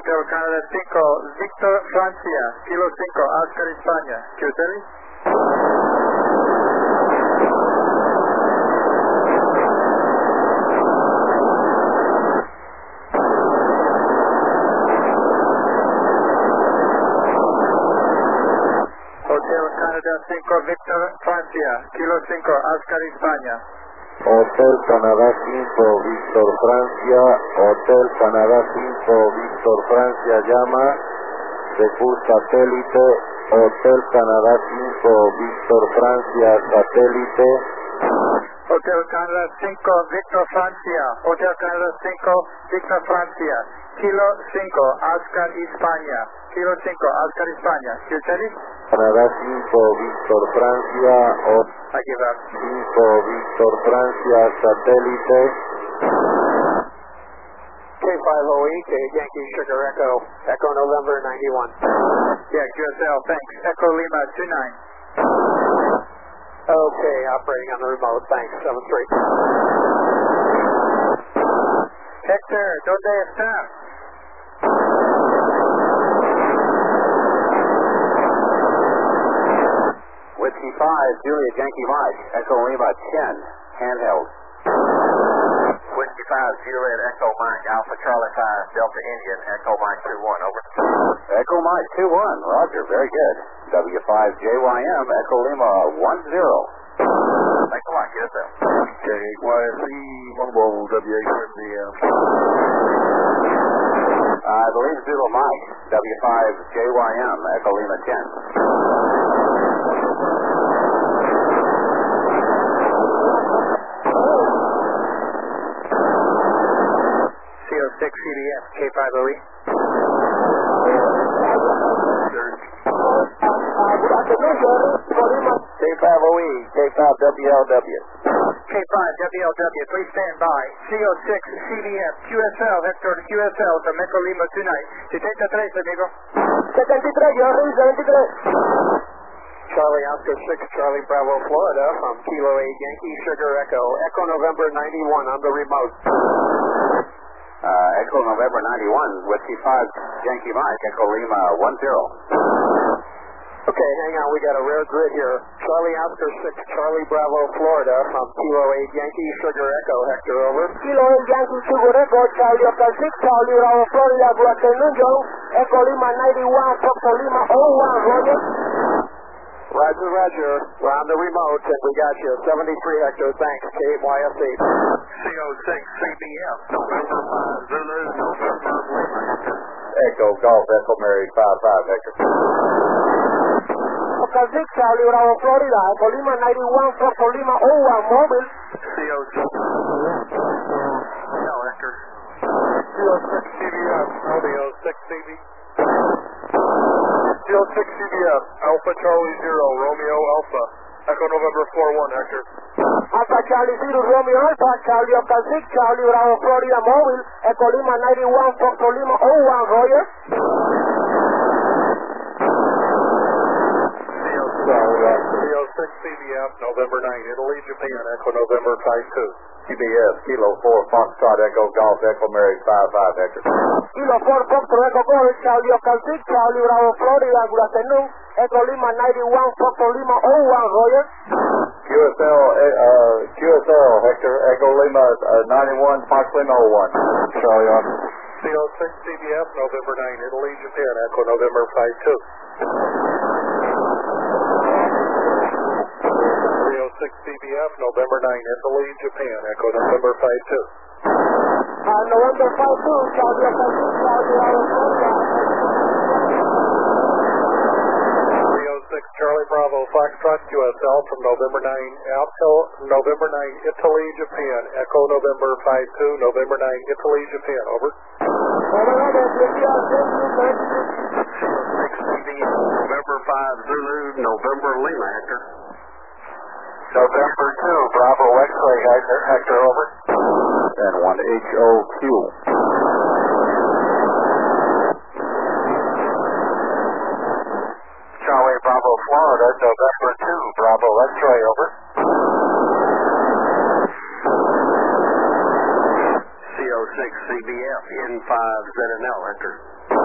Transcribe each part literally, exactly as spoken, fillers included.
Hotel Canada cinco, Victor Francia, Kilo cinco, Oscar España. Q T L? Hotel Canada cinco, Victor Francia, Kilo cinco, Oscar España. Hotel Canadá cinco, Víctor Francia, Hotel Canadá cinco, Víctor Francia llama, Secur satélite, Hotel Canadá cinco, Víctor Francia satélite. Hotel Canada cinco, Victor Francia, Hotel Canada cinco, Victor Francia, Kilo cinco, Oscar España, Kilo cinco, Oscar España. Q T L? Canadá cinco, Víctor Francia, I give up. cinco, Víctor Francia satélite. K five O E, K Yankee Sugar Echo, Echo November ninety-one. Yeah, Q S L, thanks. Echo Lima two nine. Okay, operating on the remote, thanks, seven three. Hector, ¿dónde estás? Whiskey five, Juliet Yankee Mike, Echo Lima ten, handheld. Whiskey five, Juliet Echo Mike, Alpha Charlie five, Delta Indian, Echo Mike two one, over. Echo Mike two one, roger, very good. W five J Y M, Echo Lima one zero. Thanks a lot, Q S L. K Y S E, Mobile W eight seventy M. I believe Zulu Mike, W five J Y M, Echo Lima ten. C O six C D F, K five O E. K five O E, K five W L W. K five W L W, please stand by. C O six C D F, Q S L, Hector Q S L from Echo Lima tonight. setenta-tres, amigo. setenta-tres, yo Ruiz, setenta-tres. Charlie Oscar six, Charlie Bravo, Florida, from Kilo eight, Yankee Sugar Echo, Echo November ninety-one on the remote. Uh, Echo November ninety-one, Whiskey five, Yankee Mike, Echo Lima one zero. Okay, hang on, we got a rare grid here. Charlie Oscar six, Charlie Bravo, Florida, from Kilo eight, Yankee Sugar Echo, Hector, over. Kilo eight, Yankee Sugar Echo, Charlie Oscar six, Charlie Bravo, Florida, good afternoon, Joe. Echo Lima ninety-one, Fox Lima oh one, Roger. Roger, Roger. We're on the remote, and we got you. seventy-three, Hector, thanks. K Y S E. C O six C B F, November five, Zulu, November Lima, Hector. Echo Golf, Echo Mary five five, Hector. Oscar six, Charlie Bravo, Florida, Echo Lima ninety-one, Fox Lima oh one, mobile. C O six. No, Hector. C O six C B F, C O six C B F. C O six C B F, Alpha Charlie zero, Romeo Alpha, Echo November four one, Hector. Alpha Charlie zero, Romeo Alpha, Charlie Oscar six, Charlie Bravo, Florida, mobile. Echo Lima ninety-one, Fox Lima oh one, Roger. C O six C B F, November nine, Italy, Japan, Echo November five two. C B S, Kilo four, Foxtrot, Echo Golf, Echo Mary five five, Hector. Kilo four, Fox Echo Golf, Charlie Oscar six, Charlie Bravo, Florida, good afternoon. Echo Lima ninety-one, Fox Lima oh one, Roger. Q S L, uh, Q S L, Hector, Echo Lima uh, ninety-one, Fox Lima oh one. Charlie Oscar. C O six C B F, November nine, Italy, Japan, Echo November five two. C O six C B F, November nine, Italy, Japan, Echo November five two. Uh, November five two, Charlie Oscar six, Charlie Bravo, Florida. C O six Charlie Bravo, Foxtrot, Q S L from November nine, Alpha, November nine, Italy, Japan, Echo November five two, November nine, Italy, Japan, over. six C B F, November five, Zulu, November Lima, Hector. November two, Bravo X-ray, Hector, Hector, over. And one H O Q. Charlie Bravo, Florida, November two, Bravo X-ray, over. C O six C B F, N five Z N L, Hector.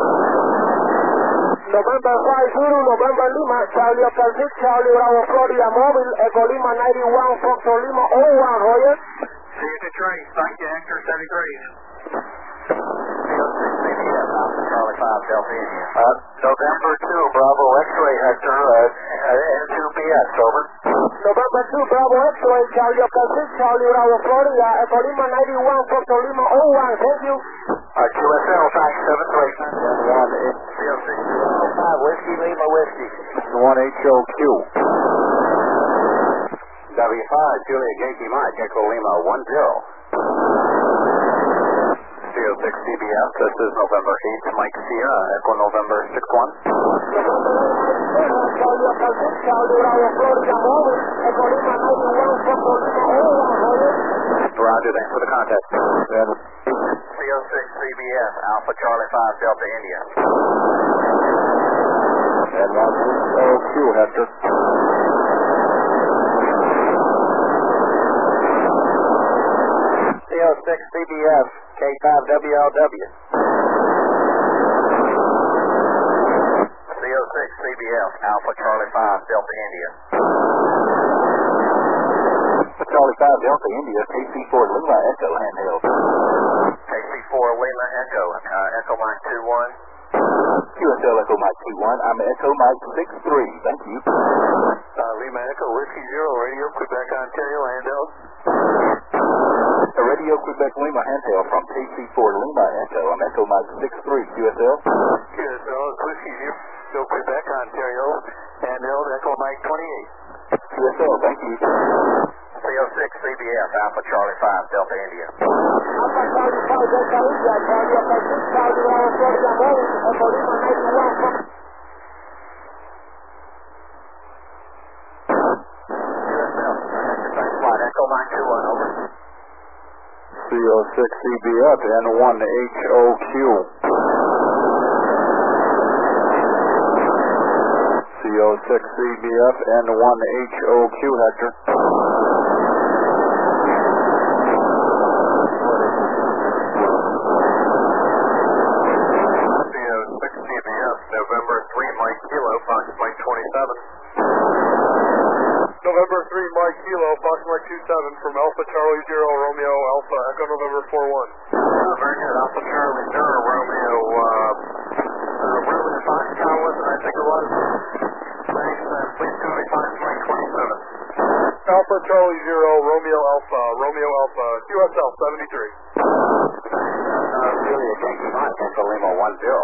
November five zero, November Lima, Charlie Oscar six, Charlie Bravo, Florida Mobile, Echo Lima ninety-one, Foxtrot Lima oh one, Roger. See you to trace. Thank you, Hector, seventy-three. C O six C B S, Alpha Charlie five, Delta India. Uh, November two, Bravo X-ray, Hector, uh, N two B S, over. November two, Bravo X-ray, Charlie Oscar six, Charlie Bravo, Florida, Echo Lima ninety-one, Foxtrot Lima oh one, thank you. Uh, Q S L, fax seven three. one C O six five, Whiskey, Lima, Whiskey. one H O Q. W five, Juliet, Yankee Mike, Echo Lima one zero. C O six C B S, this is November eighth, Mike Sierra, Echo November six one. Charlie Oscar six, Charlie Bravo, Florida Mobile, Echo Lima ninety-one, Foxtrot Lima oh one, Roger. Roger, thanks for the contact. C O six C B S, Alpha Charlie five, Delta India. And one H O Q, Hector. C O six C B S, K five W L W. C O six C B S, Alpha Charlie five, Delta India. Charlie five, Delta India, K C four Lima, Echo, handheld. K C four Lima Echo, uh, Echo Mike two one. Q S L Echo Mike two one, I'm Echo Mike six three, thank you. Uh, Lima Echo, Whiskey Zero, Radio, Quebec, Ontario, handheld. The Radio Quebec Lima handheld from K C four Lima Echo, I'm Echo Mike six three, Q S L. Q S L, Whiskey Zero, Quebec, Ontario, handheld, Echo Mike twenty-eight. Q S L, thank you. C O six C B S, Alpha Charlie five, Delta India. Alpha Charlie five, Delta India, Charlie Oscar six, Charlie Bravo, Florida Mobile, Echo Lima ninety-one, Fox. Echo Mike two one, over. C O six C B F, N one H O Q. C O six C B F, N one H O Q, Hector. C O six C B S, November three Mike Kilo, Fox Mike twenty-seven. November three, Mike Kilo, Fox Mike two seven from Alpha Charlie Zero, Romeo Alpha, Echo November four one. Uh, very good, Alpha Charlie Zero, Romeo, uh, uh, where was Fox Tower was it, I think it was? Thanks, uh, please call me Fox Mike twenty-seven. Alpha Charlie Zero, Romeo Alpha, Romeo Alpha, Q S L seventy-three. Uh, Juliet, Yankee Mike, Echo Lima one zero.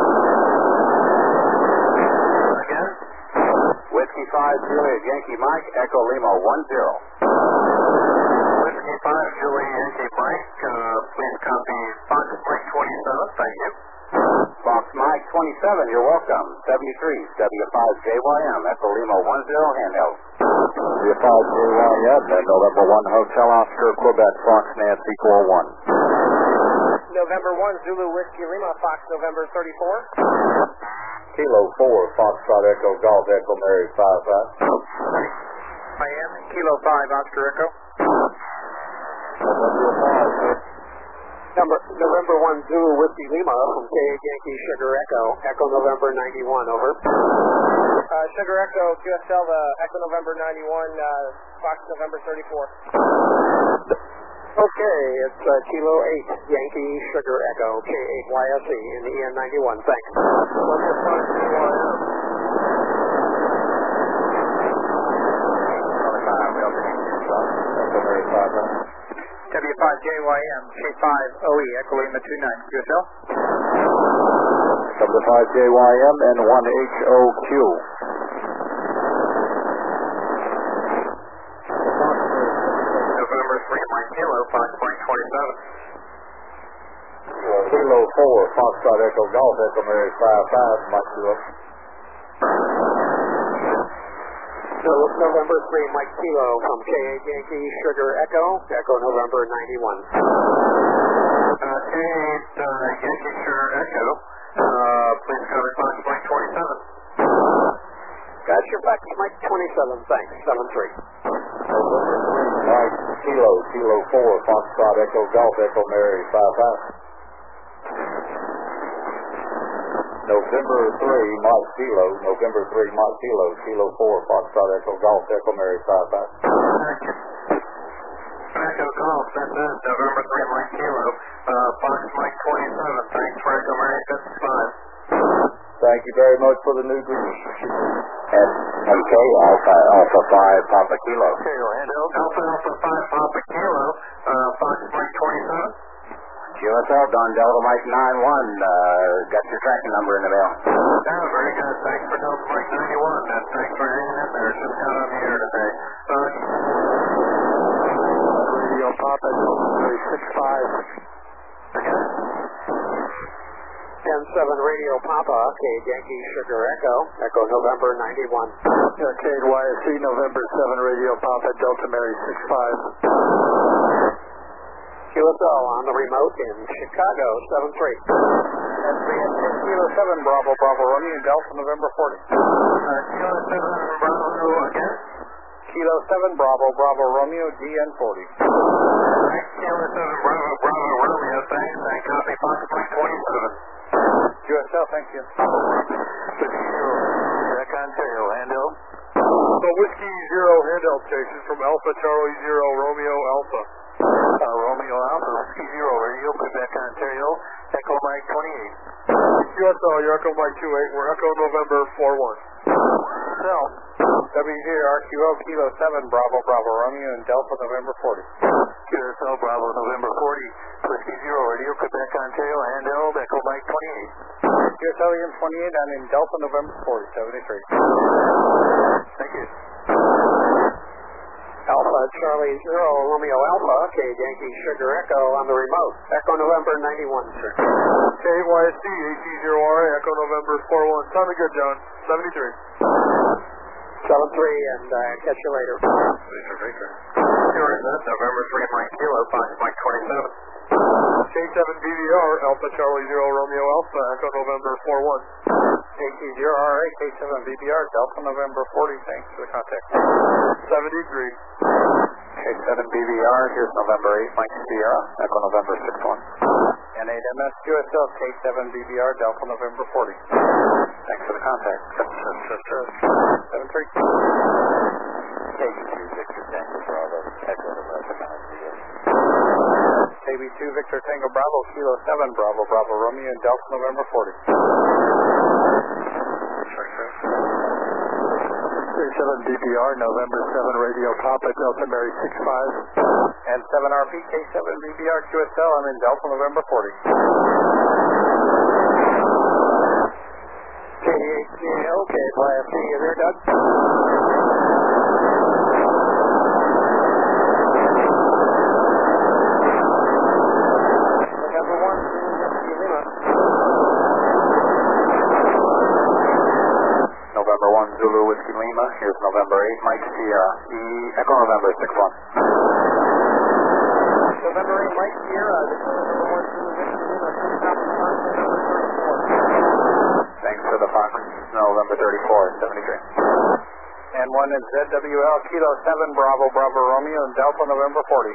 Again? Whiskey five, Juliet, Yankee Mike, Echo Lima one zero. Whiskey five, Juliet, Yankee Mike, uh, please copy Fox Mike twenty-seven, thank you. Fox Mike twenty-seven, you're welcome. seventy-three, W five J Y M, Echo Lima one zero, handheld. W five J Y M, and November one Hotel Oscar, Quebec, Fox Nancy four one. November one, Zulu Whiskey Lima, Fox November thirty-four. Kilo four, Foxtrot Echo Golf, Echo Mary five five. Miami, Kilo five, Oscar Echo. November five, Number, November one, Zulu Whiskey Lima from K eight Yankee Sugar Echo, Echo November ninety-one, over. Uh, Sugar Echo, Q S L, uh, Echo November ninety-one, uh, Fox November thirty-four. Okay, it's uh, Kilo eight, Yankee Sugar Echo, K eight Y S E in the E N ninety-one, thanks. November five J Y M. W five J Y M, K five O E, Echo Lima two nine, Q S L. W five J Y M and one H O Q. November three Mike Kilo, Fox Mike twenty-seven. Kilo four, Foxtrot Echo Golf, Echo Mary five five, Mike Kilo. So November three, Mike Kilo from K eight Yankee Sugar Echo, Echo November ninety-one. Uh, K eight uh, Yankee Sugar Echo, uh, please cover Fox Mike twenty-seven. Got your back, Mike twenty-seven, thanks, seven three. Mike Kilo, Kilo four, Foxtrot Echo Golf, Echo Mary five five. November three, Mike Kilo, November three, Mike Kilo, Kilo four, Foxtrot Echo Golf, Echo Mary five five. Echo Golf, that's it, November three, Mike Kilo, uh, Fox Mike twenty-seven, thanks for Echo Mary fifty-five. Thank you very much for the new greeting. S M K, Alpha, Alpha five, Papa Kilo. Alpha Alpha five, Papa Kilo, uh, Fox Mike twenty-seven. Q S L, Don Delta Mike nine one, uh, got your tracking number in the mail. Yeah, very good. Thanks for Delta Mike ninety-one, and thanks for hanging in there. Just got on the air today. Uh, Radio Papa, Delta six five. again? ten seven Radio Papa, K Yankee Sugar Echo, Echo November ninety-one. Yeah, K Y S C, November seven, Radio Papa, Delta Mary six five. Q S L on the remote in Chicago, seven three. And three and ten, Kilo seven, Bravo, Bravo, Romeo, Delta, November forty. Uh, Kilo seven, Bravo, again? Kilo seven, Bravo, Bravo, Romeo, D N forty. Thanks, Kilo seven, Bravo, Bravo, Romeo, thanks, and copy Fox Mike twenty-seven. Q S L, thank you. Back Ontario, handle. So Whiskey Zero handout station from Alpha Charlie Zero Romeo Alpha. Uh, Romeo Alpha, Whiskey Zero, Radio, Quebec, Ontario, Echo Mike twenty-eight. Q S L, you're Echo Mike two eight, we're Echo November four one. Cell, W J R Q O, Kilo seven, Bravo, Bravo, Romeo, and Delta, November forty. Q S L, Bravo, November forty, Whiskey Zero, Radio, Quebec, Ontario, handheld, Echo Mike twenty-eight. Q S L, Ian twenty-eight, I'm in Delta, November forty, seventy-three. Thank you. Alpha Charlie Zero Romeo Alpha, K Yankee Sugar Echo on the remote, Echo November ninety-one, sir. K Y S C, A T zero R A, Echo November four one. Sound me good, John. seventy-three. seven three, and uh, catch you later. Victor, Victor. Here is it, November three, Mike Kilo, Fox Mike twenty-seven. K seven B V R, Alpha Charlie Zero Romeo Alpha, Echo November four one. A T zero R A, K seven B B R, Delta, November forty, thanks for the contact. seventy-three. K seven B B R, here's November eight, Mike Sierra, Echo November six one. N eight M S Q S L, K seven B B R, Delta, November forty. Thanks for the contact. seven three. K B two, Victor Tango Bravo, Echo November nine zero. K B two, Victor Tango Bravo, Kilo seven, Bravo, Bravo, Romeo, and Delta, November forty. K seven B B R, November seven, Radio Papa, Delta Mary six five. And seven R P, K seven B B R, Q S L, I'm in Delta, November forty. K eight C L, K Y F C, you there, Doug? November one, Whiskey Lima. November one, Zulu Whiskey Lima, here's November eight, Mike Sierra, E, Echo November six one. November eight, Mike Sierra, this is November one, Zulu Whiskey Lima, please stop the Fox November thirty-four. Thanks for the Fox, November thirty-four, seventy-three. And one is Z W L, Kilo seven, Bravo, Bravo, Romeo, and Delta, November forty.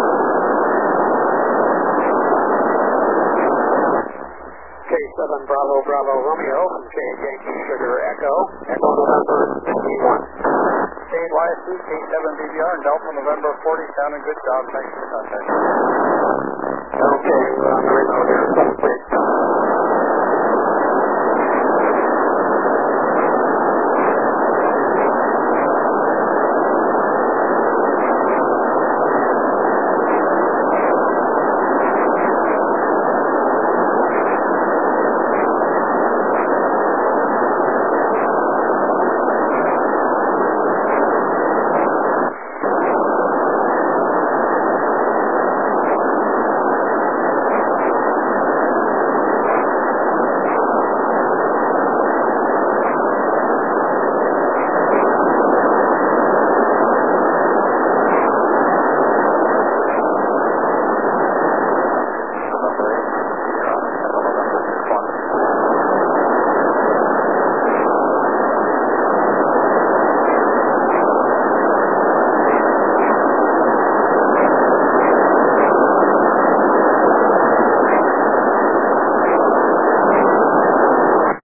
K seven Bravo Bravo Romeo from K Yankee Sugar Echo, Echo November fifty-one. K Y S C, K seven B B R, and Delta, November forty, sounding good job, thanks for the contact.